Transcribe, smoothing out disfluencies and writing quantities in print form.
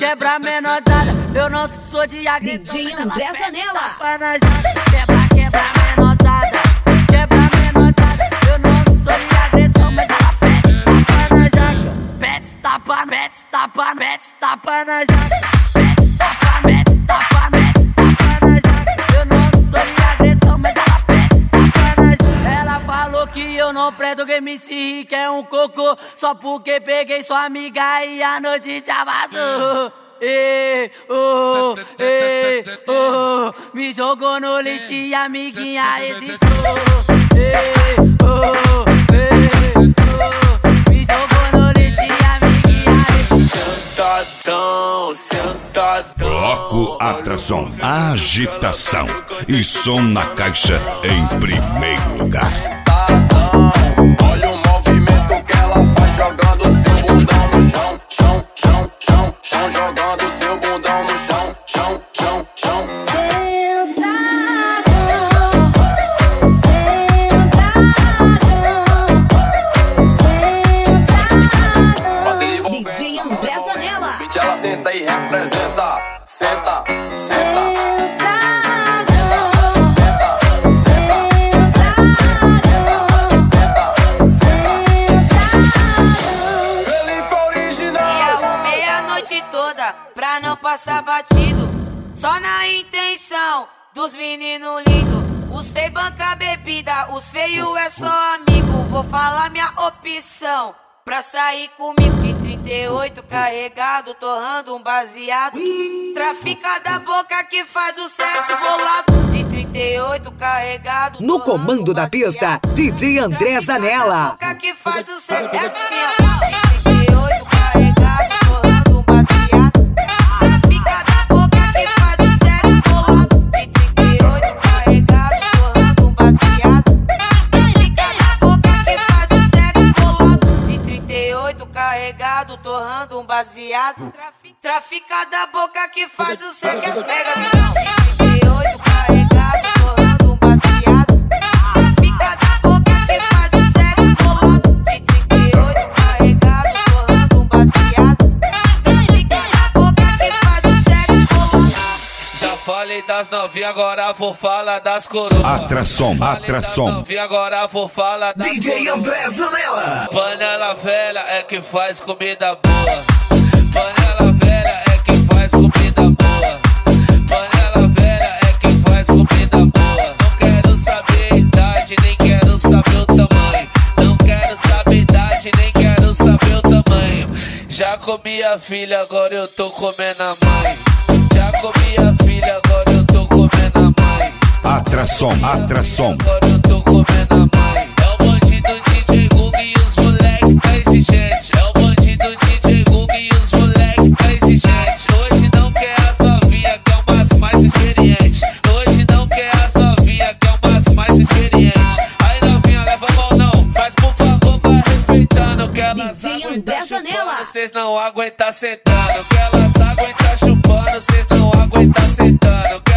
quebra menosada. Eu não sou de agressão. DJ André Zanella. Quebra, quebra menosada. Quebra menosada. Eu não sou de agressão, mas ela pede tapa na jaca. Pede tapa, mete tapa, mete tapa na jaca. Pede tapa, mete tapa, mete tapa na jaca. Eu não sou de agressão, mas ela pede tapa na jaca. Ela falou que eu não presto, que MC Rick é um cocô. Só porque peguei sua amiga e a noite já vazou. Me jogou no lixo e a amiguinha hesitou. Me jogou no lixo e a amiguinha hesitou. Sentadão, sentadão. Bloco Atração, agitação e som na caixa em primeiro lugar. Olha o movimento que ela faz jogando seu bundão no chão, chão, chão, chão, chão, jogando seu bundão no chão, chão, chão, chão. DJ André Zanella. Ela senta e representa, senta, senta. Pra não passar batido, só na intenção dos meninos lindos. Os feios banca bebida, os feios é só amigo. Vou falar minha opção pra sair comigo. De 38 carregado, torrando um baseado. Trafica da boca que faz o sexo bolado. De 38 carregado. No comando da pista, DJ André Zanella. Boca que faz o sexo é assim, ó. De 38 carregado, torrando um baseado. Torrando um baseado. Trafica da boca que faz o sexo. De 38 carregado, torrando um baseado. Trafica da boca que faz o sexo bolado. De 38 carregado, torrando um baseado. Trafica da boca que faz o sexo bolado. Já falei das novinhas, agora vou falar das coroas. Atração, atração. Agora vou falar das DJ André Zanella. Panela velha é que faz comida boa. Panela velha é que faz comida boa. Panela velha é que faz comida boa. Não quero saber a idade, nem quero saber o tamanho. Não quero saber a idade, nem quero saber o tamanho. Já comi a filha, agora eu tô comendo a mãe. Já comi a filha, agora eu tô comendo a mãe. Atração, atração. Agora eu tô comendo a mãe. É o bandido DJ Gug e os moleque tá exigente. É o bandido DJ Gug e os moleque tá exigente. Hoje não quer as novinha, que é umas mais experiente. Hoje não quer as novinha, que é umas mais experiente. Aí novinha leva a mão não, mas por favor vai respeitando. Que elas DJ aguentam André Zanella. chupando, cês não aguentam sentando. Que elas aguentam chupando, cês não aguentam sentando.